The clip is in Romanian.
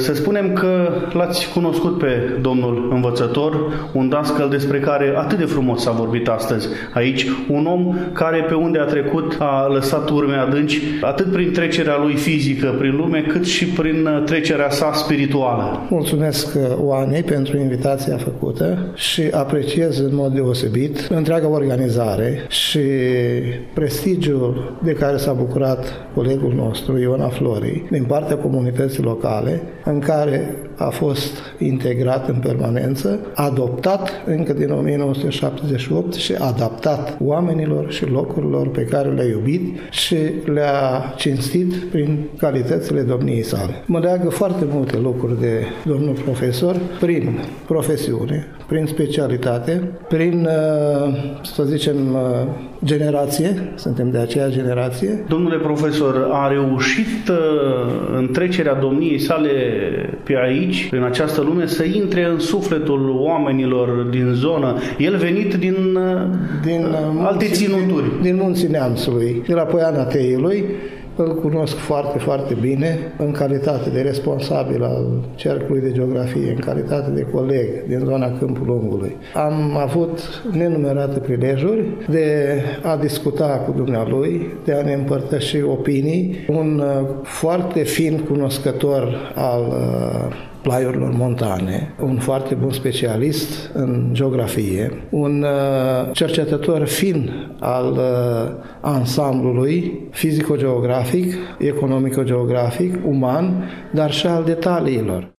Să spunem că l-ați cunoscut pe domnul învățător, un dascăl despre care atât de frumos s-a vorbit astăzi aici, un om care pe unde a trecut a lăsat urme adânci, atât prin trecerea lui fizică prin lume, cât și prin trecerea sa spirituală. Mulțumesc Oanei pentru invitația făcută și apreciez în mod deosebit întreaga organizare și prestigiul de care s-a bucurat colegul nostru, Iona Florii, din partea comunității locale, în care a fost integrat în permanență, adoptat încă din 1978 și adaptat oamenilor și locurilor pe care le-a iubit și le-a cinstit prin calitățile domniei sale. Mă leagă foarte multe lucruri de domnul profesor prin profesiune, prin specialitate, prin, să zicem, generație, suntem de aceeași generație. Domnule profesor, a reușit în trecerea domniei sale pe aici, în această lume, să intre în sufletul oamenilor din zonă, el venit din alte ținuturi. Din Munții Neamțului, de la Poiana Teiului. Îl cunosc foarte, foarte bine în calitate de responsabil al Cercului de Geografie, în calitate de coleg din zona Câmpul Lungului. Am avut nenumerate prilejuri de a discuta cu dumnealui, de a ne împărtăși opinii, un foarte fin cunoscător al plaiurilor montane, un foarte bun specialist în geografie, un cercetător fin al ansamblului fizico-geografic, economico-geografic, uman, dar și al detaliilor.